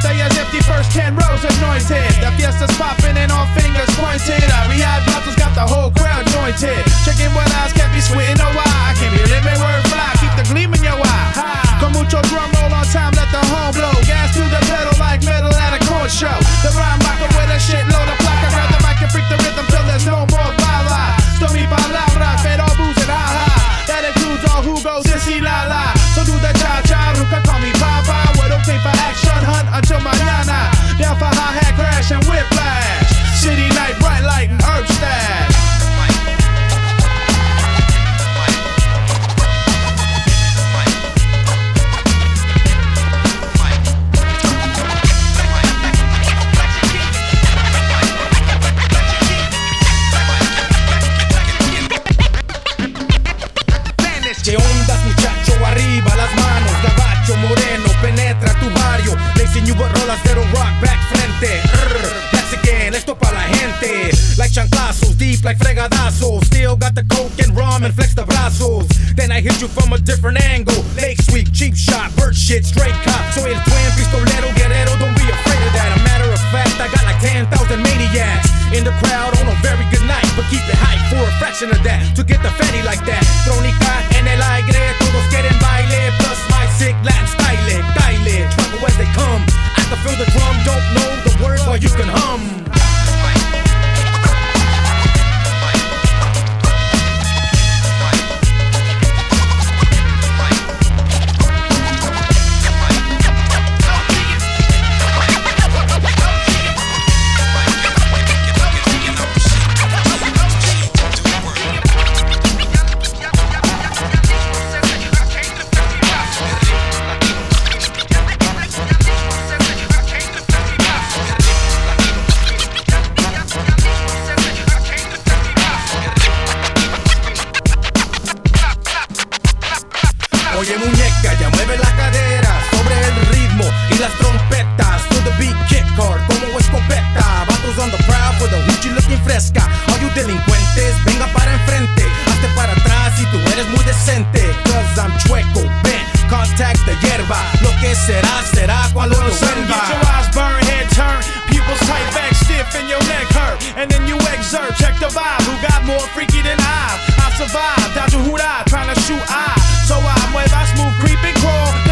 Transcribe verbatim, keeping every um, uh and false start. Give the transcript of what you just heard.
stay as if the first ten rows anointed. The fiesta's popping and all fingers pointed. I rehab bottles got the whole crowd jointed. Checking what eyes can't be sweating no why. I can't be living word fly, keep the gleam in your eye. Con mucho drum roll on time, let the horn blow. Gas to the pedal like metal at a corn show. The rhyme rocker with a shitload of placa. Grab the mic and freak the rhythm till there's no more bala. Sto mi palabra, pero abuse ha ha. That includes all who goes this y la la. So do the cha cha, who can call me Papa. We're okay for action, hunt until mañana. Down for hi-hat crash and whiplash. City night, bright light and herb stash. ¿Qué ondas, muchacho? Arriba las manos, gabacho moreno, penetra tu barrio. Lacing you with rolas de rock, back frente. Rrr, that's again, esto pa' la gente. Like chanclazos, deep like fregadazos. Still got the coke and rum and flex the brazos. Then I hit you from a different angle. Lake sweep, cheap shot, bird shit, straight cop. Soy el twin, pistolero, guerrero, don't be afraid of that. A matter of fact, I got like ten thousand maniacs in the crowd on a very good night. But keep it hype for a fraction of that. To get the fatty like that. Trónica en el aire, todos quieren baile. Plus my sick Latin style, style. Trouble as they come. I can feel the drum, don't know the words, but you can hum. Oye muñeca, ya mueve la cadera sobre el ritmo y las trompetas. To the beat, kick hard como escopeta. Vatos on the prowl for the hoochie looking fresca. All you delincuentes, venga para enfrente. Hazte para atrás si tú eres muy decente. Cause I'm chueco, bent, contact the hierba. Lo que será, será cuando lo Son, vuelva. get your eyes burn, head turn. Pupils tight back, stiff and your neck hurt. And then you exert, check the vibe. Who got more freaky than I? I survived, out to hoot I, trying to shoot I. So I mueva smooth, creep and crawl.